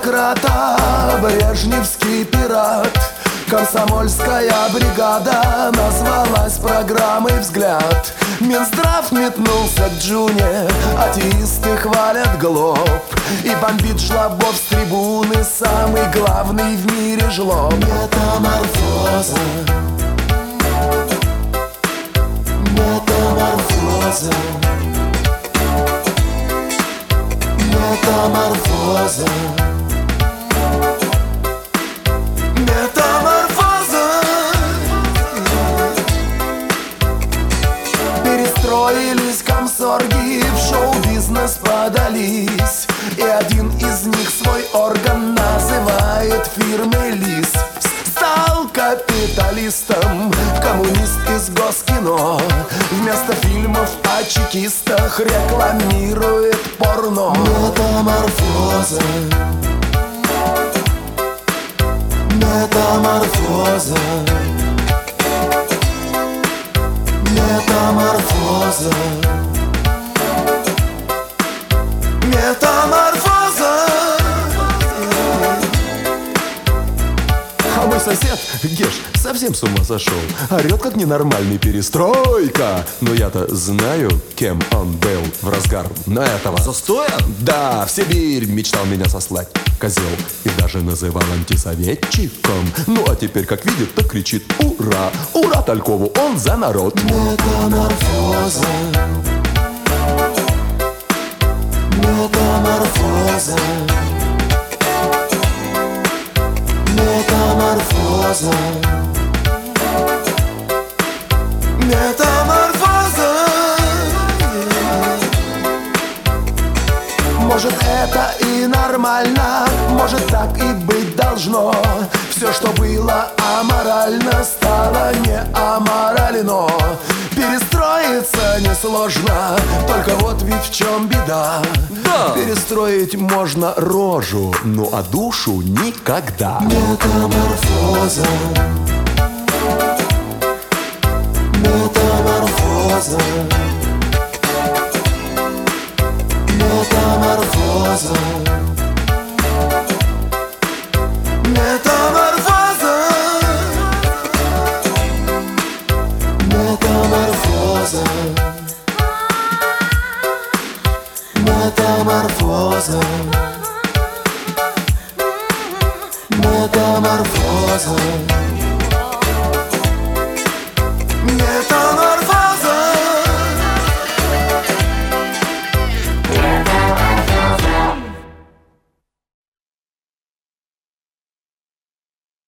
демократа, брежневский пират. Комсомольская бригада назвалась программой «Взгляд». Минздрав метнулся к Джуне, атеисты хвалят ГЛОБ. И бомбит жлобов с трибуны самый главный в мире жлоб. Метаморфоза, метаморфоза, метаморфоза, метаморфоза. Перестроились комсорги, в шоу-бизнес подались. И один из них свой орган называет фирмой ЛИС. Стал капиталистом, коммунист из Госкино. Вместо фильмов о чекистах рекламирует порно. Метаморфоза, метаморфоза, метаморфоза, метаморфоза. А мой сосед, Геш, совсем с ума сошел. Орет как ненормальный: перестройка. Но я-то знаю, кем он был в разгар этого застоя? Да, в Сибирь мечтал меня сослать, козел. И даже называл антисоветчиком. Ну а теперь, как видит, так кричит: ура! Ура Талькову, он за народ. Метаморфоза, метаморфоза, метаморфоза, метаморфоза. Может, это и нормально, может, так и быть должно. Все, что было аморально, стало не аморально. Перестроиться несложно, только вот ведь в чем беда. Да. Перестроить можно рожу, ну а душу никогда. Метаморфоза, метаморфоза, метаморфоза, метаморфоза, метаморфоза, метаморфоза, метаморфоза, метаморфоза.